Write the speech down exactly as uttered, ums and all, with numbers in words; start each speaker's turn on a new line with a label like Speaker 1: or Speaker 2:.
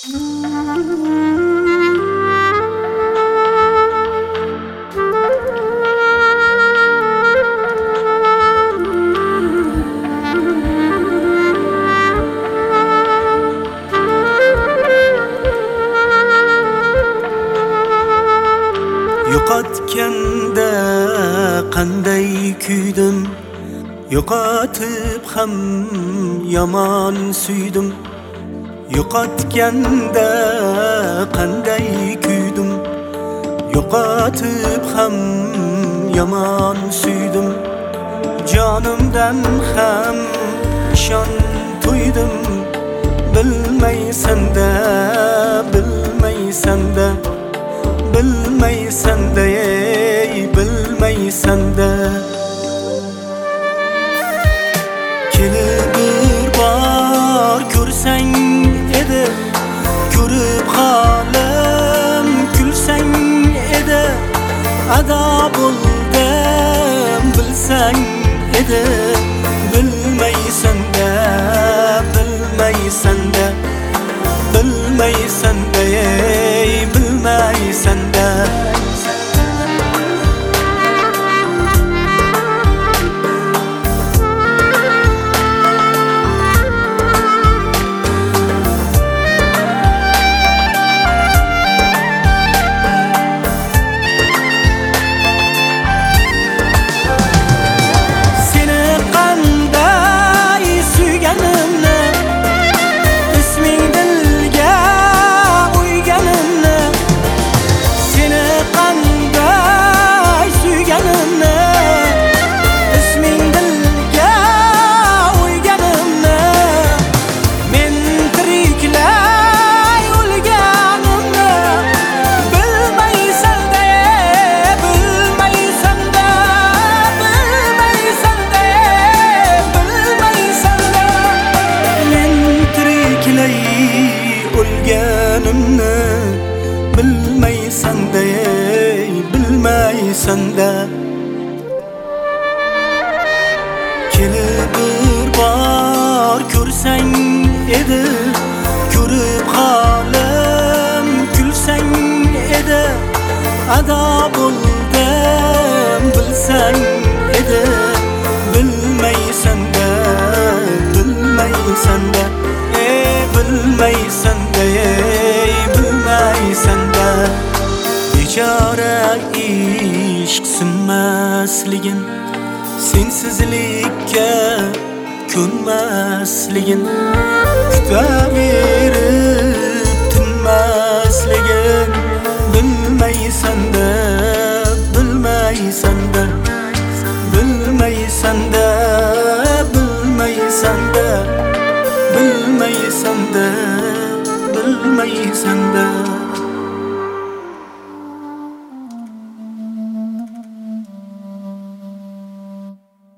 Speaker 1: Yo'qotganda qanday kuydim, yo'qotib ham yomon suydim. Yo'qotganda qanday kuydim, yo'qotib ham yomon suydim. Jonimdan ham ishon to'ydim, bilmaysan-da, bilmaysan-da, bilmaysan-da, ey bilmaysan-da. Kelib bir bor ko'rsang edi, ko'rib holim kulsang edi. Ado bo'ldim bilsang edi, bilmaysan-da, bilmaysan-da, bilmaysan-da, ey bilmaysan-da. O'lganimni bilmaysan-da, ey bilmaysan-da. Kelib bir bor ko'rsang edi, ko'rib holim kulsang edi. Ado bo'ldim bilsang edi, bilmaysan-da, bilmaysan-da, ey bilmaysan-da, ey bilmaysan-da. Bechora ishq sinmasligin, sensizlikka ko'nmasligin, kutaverib tinmasligin. Bilmaysan-da, bilmaysan-da, bilmaysan-da, bilmaysan-da, bilmaysan-da, bilmaysan-da.